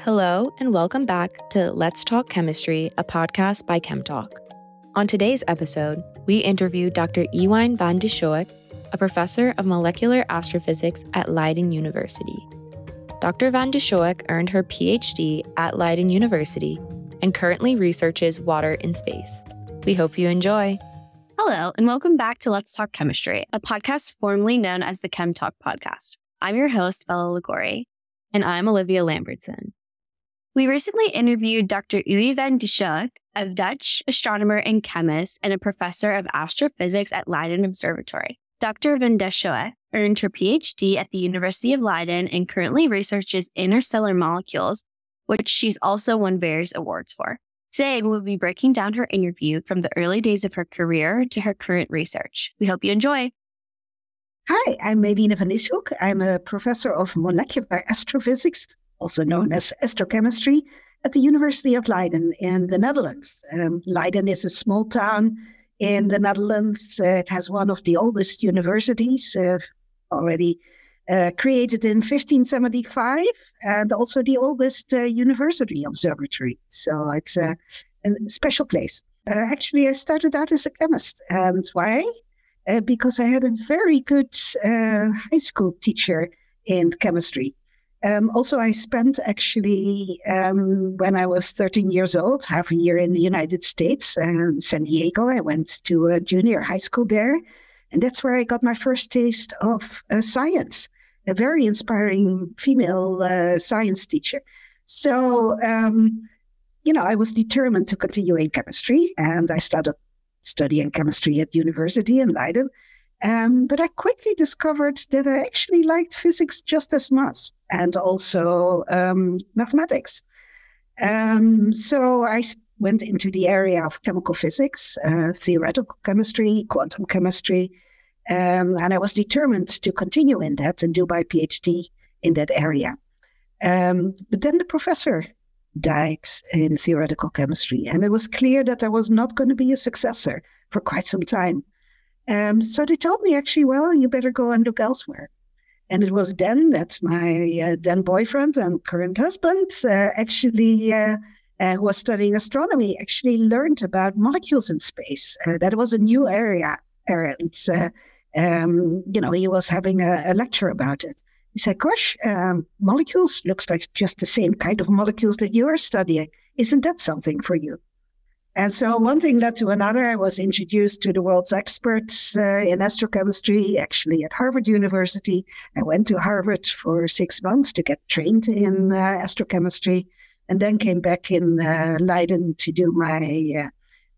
Hello, and welcome back to Let's Talk Chemistry, a podcast by ChemTalk. On today's episode, we interview Dr. Ewine van de Schoeck, a professor of molecular astrophysics at Leiden University. Dr. van de Schoeck earned her PhD at Leiden University and currently researches water in space. We hope you enjoy. Hello, and welcome back to Let's Talk Chemistry, a podcast formerly known as the ChemTalk podcast. I'm your host, Bella Ligori. And I'm Olivia Lambertson. We recently interviewed Dr. Ewine van de Schoeck, a Dutch astronomer and chemist and a professor of astrophysics at Leiden Observatory. Dr. van de Schoeck earned her PhD at the University of Leiden and currently researches interstellar molecules, which she's also won various awards for. Today, we'll be breaking down her interview from the early days of her career to her current research. We hope you enjoy. Hi, I'm Ewine van de Schoeck. I'm a professor of molecular astrophysics, also known as astrochemistry, at the University of Leiden in the Netherlands. Leiden is a small town in the Netherlands. It has one of the oldest universities, already created in 1575, and also the oldest university observatory. So it's a special place. Actually, I started out as a chemist. And why? Because I had a very good high school teacher in chemistry. Also, I spent actually, when I was 13 years old, half a year in the United States, San Diego. I went to a junior high school there. And that's where I got my first taste of science, a very inspiring female science teacher. So, I was determined to continue in chemistry, and I started studying chemistry at university in Leiden. But I quickly discovered that I actually liked physics just as much, and also mathematics. So I went into the area of chemical physics, theoretical chemistry, quantum chemistry, and I was determined to continue in that and do my PhD in that area. But then the professor died in theoretical chemistry, and it was clear that there was not going to be a successor for quite some time. So they told me, actually, well, you better go and look elsewhere. And it was then that my then boyfriend and current husband, who was studying astronomy, actually learned about molecules in space. That was a new area. And, he was having a lecture about it. He said, gosh, molecules looks like just the same kind of molecules that you are studying. Isn't that something for you? And so one thing led to another. I was introduced to the world's experts in astrochemistry, actually at Harvard University. I went to Harvard for 6 months to get trained in astrochemistry, and then came back in Leiden to do my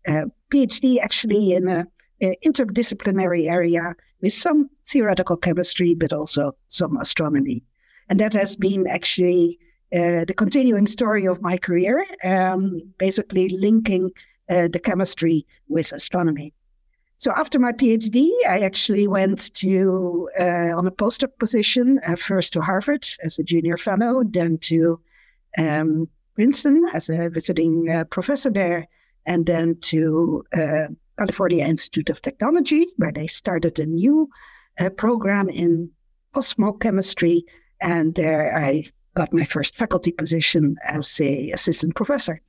PhD, actually in an interdisciplinary area with some theoretical chemistry, but also some astronomy. And that has been actually the continuing story of my career, basically linking the chemistry with astronomy. So after my PhD, I actually went to on a postdoc position, first to Harvard as a junior fellow, then to Princeton as a visiting professor there, and then to California Institute of Technology, where they started a new program in cosmochemistry, and there I got my first faculty position as an assistant professor.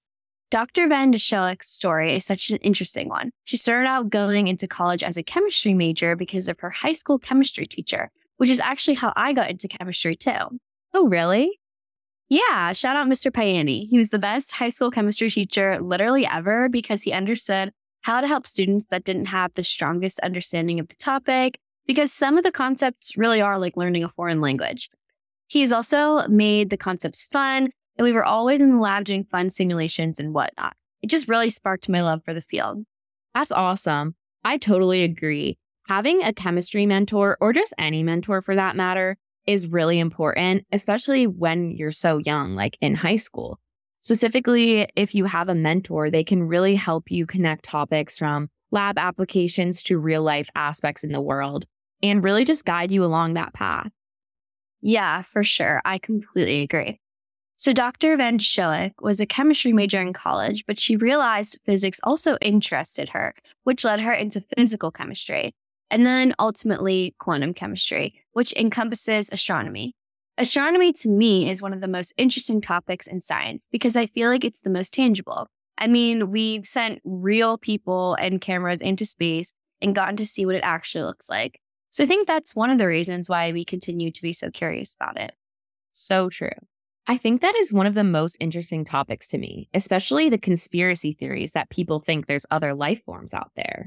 Dr. van de Schoeck's story is such an interesting one. She started out going into college as a chemistry major because of her high school chemistry teacher, which is actually how I got into chemistry too. Oh, really? Yeah, shout out Mr. Payani. He was the best high school chemistry teacher literally ever because he understood how to help students that didn't have the strongest understanding of the topic, because some of the concepts really are like learning a foreign language. He's also made the concepts fun, and we were always in the lab doing fun simulations and whatnot. It just really sparked my love for the field. That's awesome. I totally agree. Having a chemistry mentor, or just any mentor for that matter, is really important, especially when you're so young, like in high school. Specifically, if you have a mentor, they can really help you connect topics from lab applications to real life aspects in the world, and really just guide you along that path. Yeah, for sure. I completely agree. So Dr. van de Schoeck was a chemistry major in college, but she realized physics also interested her, which led her into physical chemistry, and then ultimately quantum chemistry, which encompasses astronomy. Astronomy to me is one of the most interesting topics in science because I feel like it's the most tangible. I mean, we've sent real people and cameras into space and gotten to see what it actually looks like. So I think that's one of the reasons why we continue to be so curious about it. So true. I think that is one of the most interesting topics to me, especially the conspiracy theories that people think there's other life forms out there.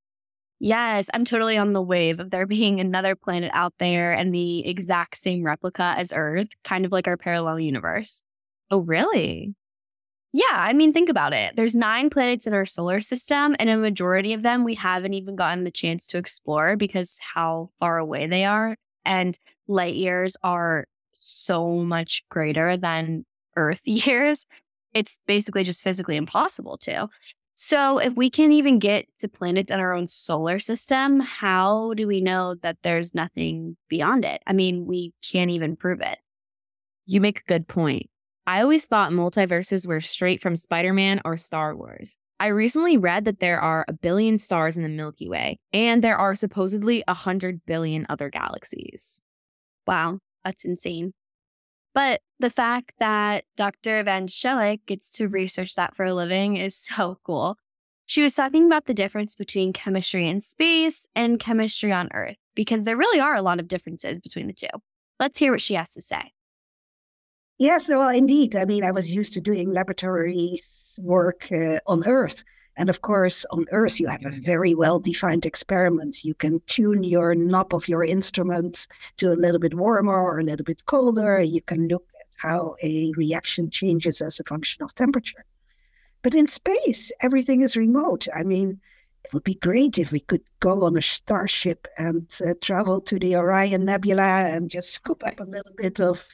Yes, I'm totally on the wave of there being another planet out there and the exact same replica as Earth, kind of like our parallel universe. Oh, really? Yeah, I mean, think about it. There's 9 planets in our solar system, and a majority of them we haven't even gotten the chance to explore because how far away they are. And light years are so much greater than Earth years. It's basically just physically impossible to. So if we can't even get to planets in our own solar system, how do we know that there's nothing beyond it? I mean, we can't even prove it. You make a good point. I always thought multiverses were straight from Spider-Man or Star Wars. I recently read that there are 1 billion stars in the Milky Way, and there are supposedly 100 billion other galaxies. Wow, that's insane. But the fact that Dr. Van Schoeck gets to research that for a living is so cool. She was talking about the difference between chemistry in space and chemistry on Earth, because there really are a lot of differences between the two. Let's hear what she has to say. Yes, well, indeed. I mean, I was used to doing laboratory work on Earth. And of course, on Earth, you have a very well-defined experiment. You can tune your knob of your instrument to a little bit warmer or a little bit colder. You can look at how a reaction changes as a function of temperature. But in space, everything is remote. I mean, it would be great if we could go on a starship and travel to the Orion Nebula and just scoop up a little bit of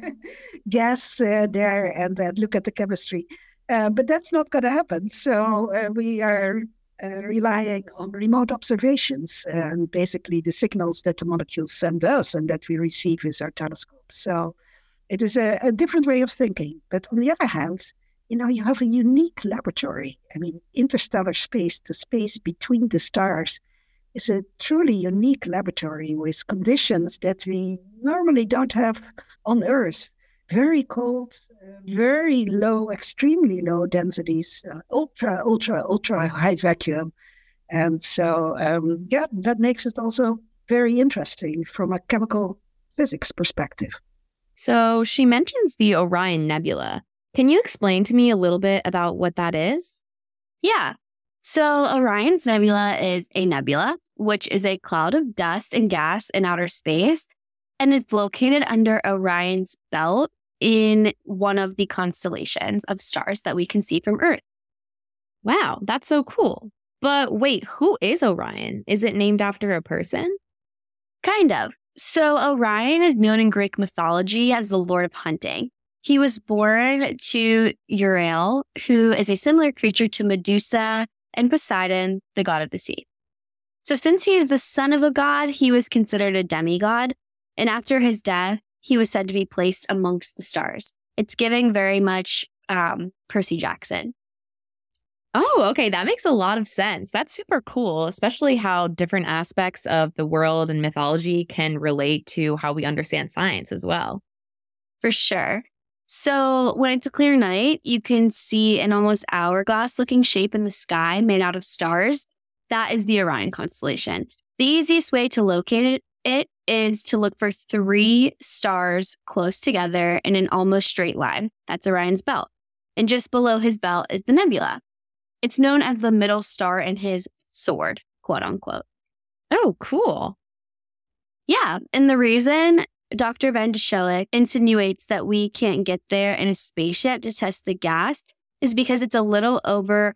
gas there and look at the chemistry. But that's not going to happen. So we are relying on remote observations and basically the signals that the molecules send us and that we receive with our telescope. So it is a different way of thinking. But on the other hand, you have a unique laboratory. I mean, interstellar space, the space between the stars, is a truly unique laboratory with conditions that we normally don't have on Earth. Very cold, very low, extremely low densities, ultra high vacuum. And so, that makes it also very interesting from a chemical physics perspective. So she mentions the Orion Nebula. Can you explain to me a little bit about what that is? Yeah. So Orion's Nebula is a nebula, which is a cloud of dust and gas in outer space, and it's located under Orion's belt in one of the constellations of stars that we can see from Earth. Wow, that's so cool. But wait, who is Orion? Is it named after a person? Kind of. So Orion is known in Greek mythology as the Lord of Hunting. He was born to Uriel, who is a similar creature to Medusa and Poseidon, the god of the sea. So since he is the son of a god, he was considered a demigod. And after his death, he was said to be placed amongst the stars. It's giving very much Percy Jackson. Oh, okay. That makes a lot of sense. That's super cool, especially how different aspects of the world and mythology can relate to how we understand science as well. For sure. So when it's a clear night, you can see an almost hourglass-looking shape in the sky made out of stars. That is the Orion constellation. The easiest way to locate it is to look for 3 stars close together in an almost straight line. That's Orion's belt. And just below his belt is the nebula. It's known as the middle star in his sword, quote unquote. Oh, cool. Yeah. And the reason Dr. Van Schoeck insinuates that we can't get there in a spaceship to test the gas is because it's a little over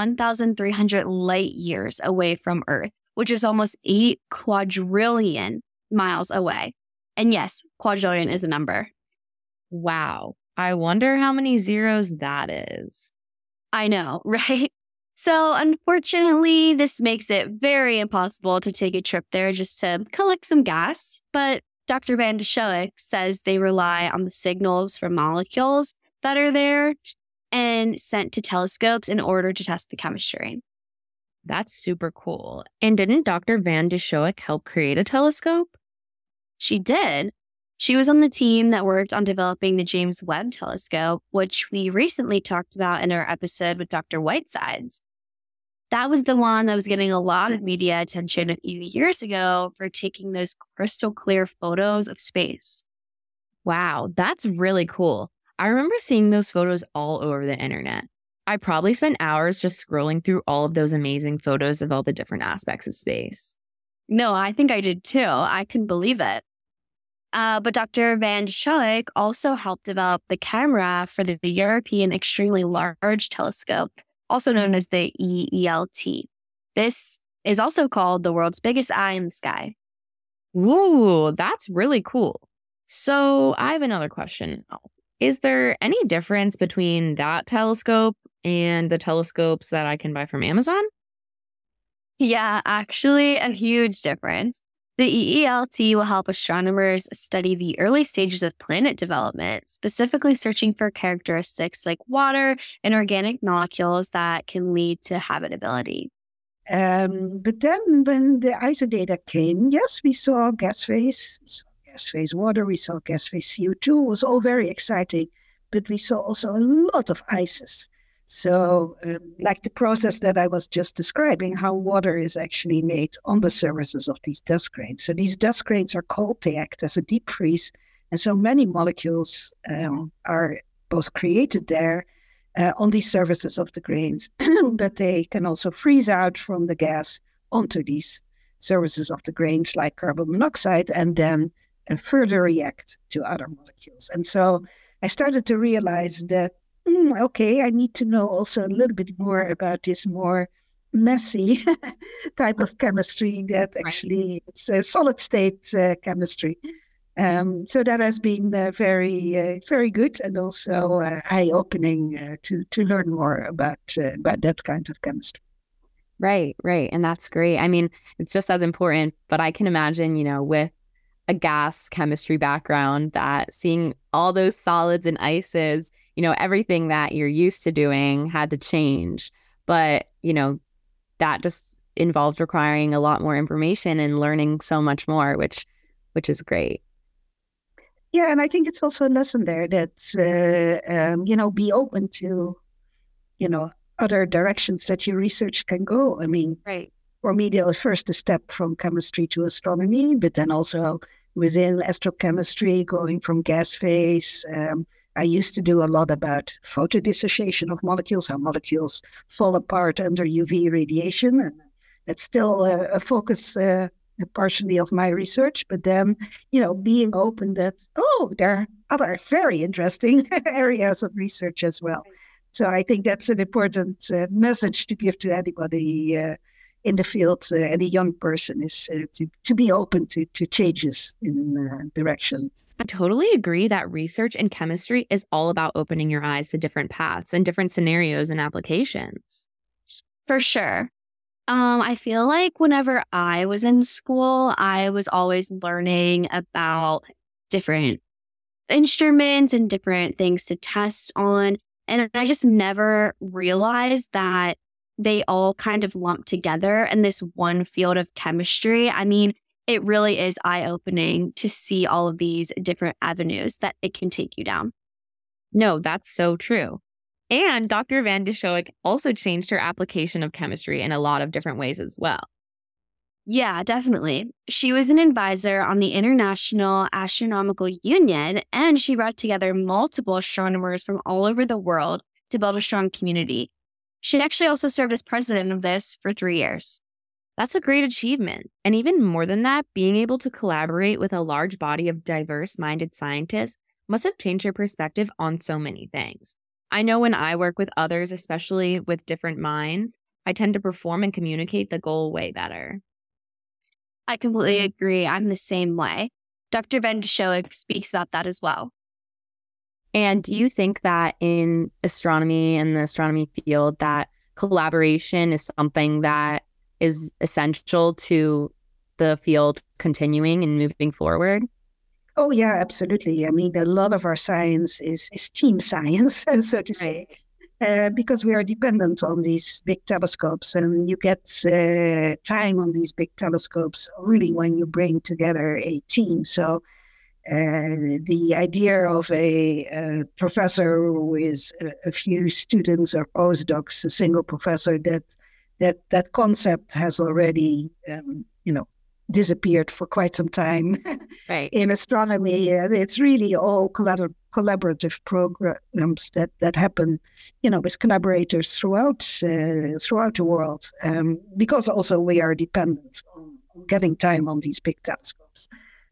1,300 light years away from Earth, which is almost 8 quadrillion miles away. And yes, quadrillion is a number. Wow. I wonder how many zeros that is. I know, right? So unfortunately, this makes it very impossible to take a trip there just to collect some gas. But Dr. Van Schoeck says they rely on the signals from molecules that are there and sent to telescopes in order to test the chemistry. That's super cool. And didn't Dr. Van Schoeck help create a telescope? She did. She was on the team that worked on developing the James Webb Telescope, which we recently talked about in our episode with Dr. Whitesides. That was the one that was getting a lot of media attention a few years ago for taking those crystal clear photos of space. Wow, that's really cool. I remember seeing those photos all over the internet. I probably spent hours just scrolling through all of those amazing photos of all the different aspects of space. No, I think I did too. I couldn't believe it. But Dr. Van Schoik also helped develop the camera for the European Extremely Large Telescope, also known as the EELT. This is also called the world's biggest eye in the sky. Ooh, that's really cool. So I have another question. Is there any difference between that telescope and the telescopes that I can buy from Amazon? Yeah, actually, a huge difference. The EELT will help astronomers study the early stages of planet development, specifically searching for characteristics like water and organic molecules that can lead to habitability. But then when the ISO data came, yes, we saw gas phase water, we saw gas phase CO2. It was all very exciting, but we saw also a lot of ices. So like the process that I was just describing, how water is actually made on the surfaces of these dust grains. So these dust grains are cold, they act as a deep freeze. And so many molecules are both created there on these surfaces of the grains, but they can also freeze out from the gas onto these surfaces of the grains like carbon monoxide and then further react to other molecules. And so I started to realize that okay, I need to know also a little bit more about this more messy type of chemistry that actually it's a solid state chemistry. So that has been very good and also eye-opening to learn more about that kind of chemistry. Right. And that's great. I mean, it's just as important, but I can imagine, with a gas chemistry background, that seeing all those solids and ices, everything that you're used to doing had to change. But, that just involves requiring a lot more information and learning so much more, which is great. Yeah, and I think it's also a lesson there that, be open to, other directions that your research can go. I mean, right. For me, the first step from chemistry to astronomy, but then also within astrochemistry, going from gas phase. I used to do a lot about photodissociation of molecules, how molecules fall apart under UV radiation. And that's still a focus partially of my research. But then, being open that, there are other very interesting areas of research as well. So I think that's an important message to give to anybody in the field, any young person, is to be open to changes in direction. I totally agree that research in chemistry is all about opening your eyes to different paths and different scenarios and applications. For sure. I feel like whenever I was in school, I was always learning about different instruments and different things to test on. And I just never realized that they all kind of lump together in this one field of chemistry. I mean, it really is eye-opening to see all of these different avenues that it can take you down. No, that's so true. And Dr. Van de Schoik also changed her application of chemistry in a lot of different ways as well. Yeah, definitely. She was an advisor on the International Astronomical Union, and she brought together multiple astronomers from all over the world to build a strong community. She actually also served as president of this for 3 years. That's a great achievement. And even more than that, being able to collaborate with a large body of diverse-minded scientists must have changed her perspective on so many things. I know when I work with others, especially with different minds, I tend to perform and communicate the goal way better. I completely agree. I'm the same way. Dr. Van de Schoik speaks about that as well. And do you think that in astronomy and the astronomy field that collaboration is something that is essential to the field continuing and moving forward? Oh, yeah, absolutely. I mean, a lot of our science is team science, so to say, because we are dependent on these big telescopes, and you get time on these big telescopes really when you bring together a team. So The idea of a professor with a few students or postdocs, a single professor, that concept has already, disappeared for quite some time. Right. In astronomy, it's really all collaborative programs that happen, with collaborators throughout the world, because also we are dependent on getting time on these big telescopes.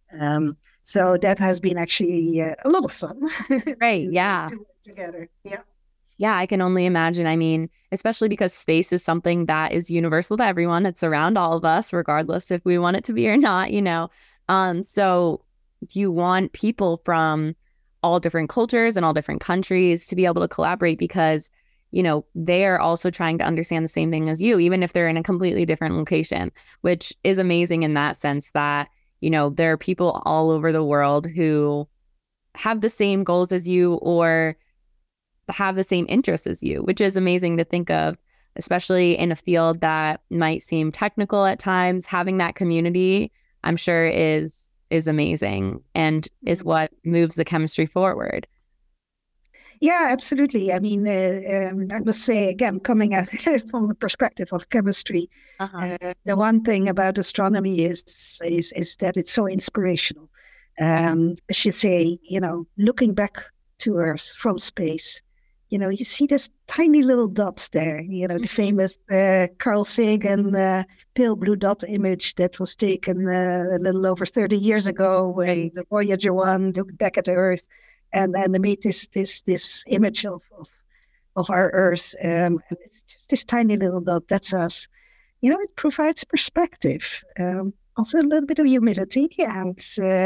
So that has been actually a lot of fun. Right. Yeah. To work together. Yeah. Yeah, I can only imagine. I mean, especially because space is something that is universal to everyone. It's around all of us, regardless if we want it to be or not. So you want people from all different cultures and all different countries to be able to collaborate because, they are also trying to understand the same thing as you, even if they're in a completely different location, which is amazing in that sense that, there are people all over the world who have the same goals as you or have the same interests as you, which is amazing to think of, especially in a field that might seem technical at times. Having that community, I'm sure, is amazing and is what moves the chemistry forward. Yeah, absolutely. I mean, I must say, again, coming at it from the perspective of chemistry, the one thing about astronomy is that it's so inspirational. As you say, looking back to Earth from space, you see this tiny little dots there, the famous Carl Sagan pale blue dot image that was taken a little over 30 years ago when the Voyager 1 looked back at the Earth and they made this image of our Earth. And it's just this tiny little dot. That's us. It provides perspective. Also a little bit of humility and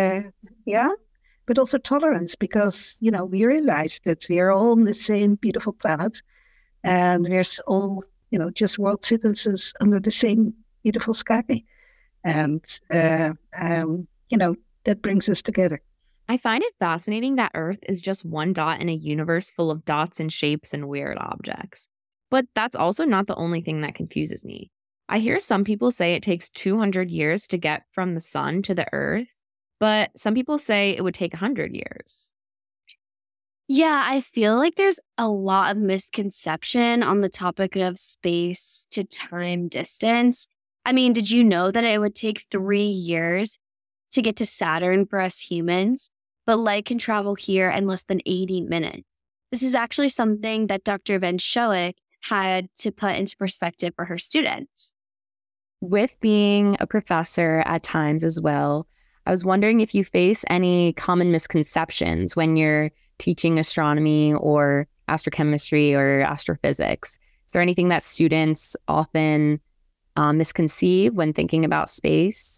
but also tolerance because, we realize that we are all on the same beautiful planet and we're all, just world citizens under the same beautiful sky. And, that brings us together. I find it fascinating that Earth is just one dot in a universe full of dots and shapes and weird objects. But that's also not the only thing that confuses me. I hear some people say it takes 200 years to get from the sun to the Earth, but some people say it would take 100 years. Yeah, I feel like there's a lot of misconception on the topic of space to time distance. I mean, did you know that it would take 3 years to get to Saturn for us humans? But light can travel here in less than 80 minutes. This is actually something that Dr. Van Schoeck had to put into perspective for her students. With being a professor at times as well, I was wondering if you face any common misconceptions when you're teaching astronomy or astrochemistry or astrophysics. Is there anything that students often misconceive when thinking about space?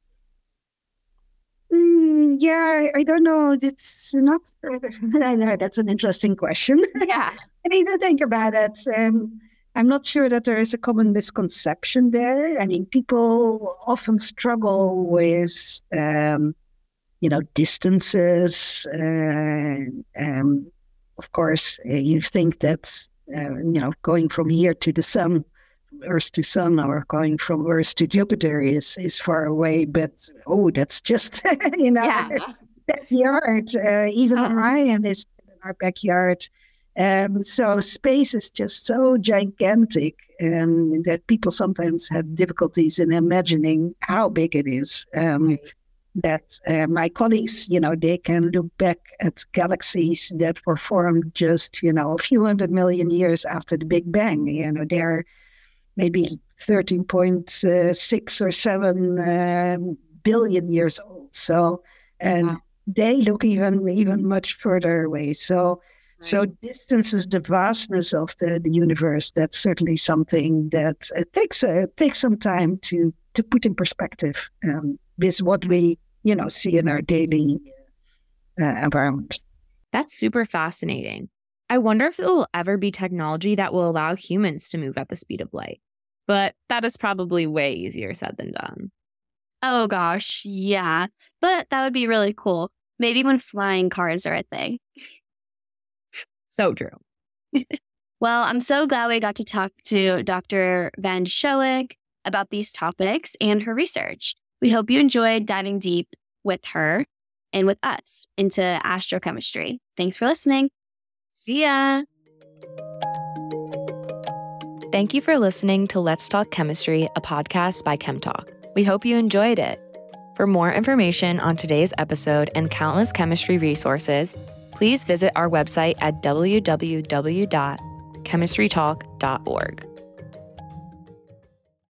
Yeah, I don't know. It's not. I know that's an interesting question. Yeah. I need to think about it. I'm not sure that there is a common misconception there. I mean, people often struggle with, distances. Of course, you think that, going from here to the sun, Earth to Sun, or going from Earth to Jupiter is far away. But, that's just, backyard. Even Orion is in our backyard. So space is just so gigantic that people sometimes have difficulties in imagining how big it is. That my colleagues, they can look back at galaxies that were formed just, a few 100 million years after the Big Bang. They're maybe 13.6 or 7 billion years old. So, and they look even much further away. So distance is the vastness of the universe. That's certainly something that takes some time to put in perspective with what we see in our daily environment. That's super fascinating. I wonder if there will ever be technology that will allow humans to move at the speed of light. But that is probably way easier said than done. Oh gosh, yeah. But that would be really cool. Maybe when flying cars are a thing. So true. Well, I'm so glad we got to talk to Dr. Van Schoeck about these topics and her research. We hope you enjoyed diving deep with her. and with us into astrochemistry. Thanks for listening. See ya. Thank you for listening to Let's Talk Chemistry, a podcast by ChemTalk. We hope you enjoyed it. For more information on today's episode and countless chemistry resources, please visit our website at www.chemistrytalk.org.